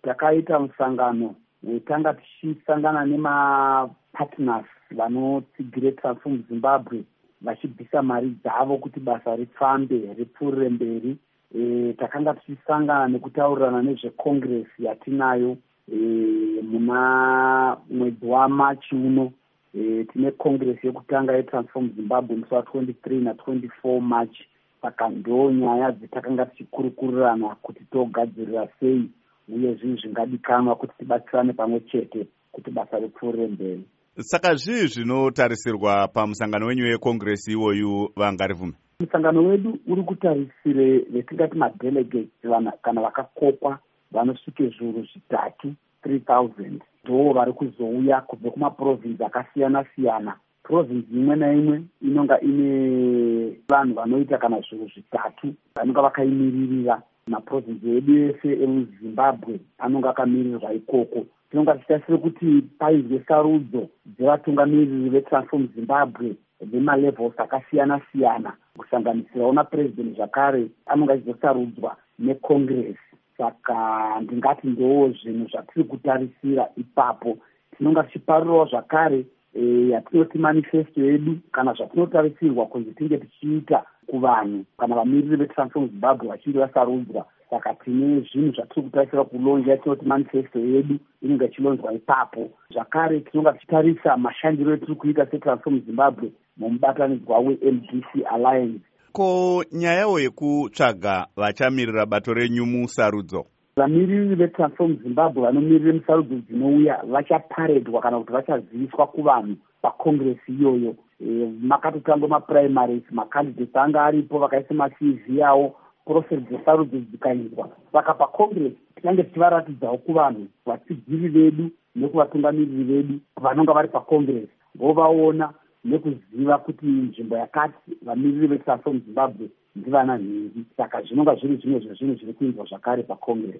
takaita musangano wetanga tichisangana nemapartners vanotsigire Transform Zimbabwe vachibvisa mari dzavo kuti basa rifambe ripfuurire mberi. Takanga tichisangana nekutaurirana nezvecongress yatinayo muna mwedzi waMachi uno. Tine congress yekutanga yeTransform Zimbabwe musi wa23 na24 March. Saka ndo nyaya dzatakanga tichikurukurirana kuti togadzirira sei uye zvinhu zvingadikanwa kuti tibatsirane pamwe chete kuti basa ripfuurire mberi. Saka zvii zvinotarisirwa pamusangano wenyu wecongress iwoyu vangarivume? Musangano wedu uri kutarisire vetingati madelegates kana vakakokwa vanosvike zviuru zvitatu 3000 ndo vari kuzouya kubva kumaprovinsi akasiyana siyana. Provinsi imwe naimwe inonga ine vanhu vanoita kana zviuru zvitatu vanonga vakaimirira. Maprovinsi edu ese emuZimbabwe anonga akamirirwa ikoko. Tinonga tichitarisire kuti paizwe sarudzo dzevatungamiriri veTransform Zimbabwe vemalevels akasiyana siyana kusanganisirawo napresident zvakare anonga achizosarudzwa necongress. Saka ndingati ndo zvinhu zvatiri kutarisira ipapo. Tinonga tichiparirawo zvakare yatinoti manifesto yedu kana zvatinotarisirwa kunzi tinge tichiita kuvanhu kana vamiriri veTransform Zimbabwe vachinge vasarudzwa. Saka tine zvinhu zvatiri kutarisira kulonja yatinoti manifesto yedu inonga ichilonjwa ipapo. Zvakare tinonga tichitarisa mashandiro etiri kuita seTransform Zimbabwe mumubatanidzwa weMDC Alliance. Ko nyayawo yekutsvaga vachamirira bato renyu musarudzo? Vamiriri veTransform Zimbabwe vanomirira musarudzo dzinouya vachaparedwa kana kuti vachaziviswa kuvanhu pacongress iyoyo. Makatotangwa maprimaries, macandidates anga aripo vakaisa maCV avo, process dzesarudzo dzikaizwa. Saka pacongress tinenge tichivaratidzawo kuvanhu vatsigiri vedu nekuvatungamiriri vedu vanonga vari pacongress vovaona nekuziva kuti nzvimbo yakati vamiriri veTransform Zimbabwe ndivana nhingi. Saka zvinonga zviri zvimwe zvezvinhu zviri kuizwa zvakare pacongress.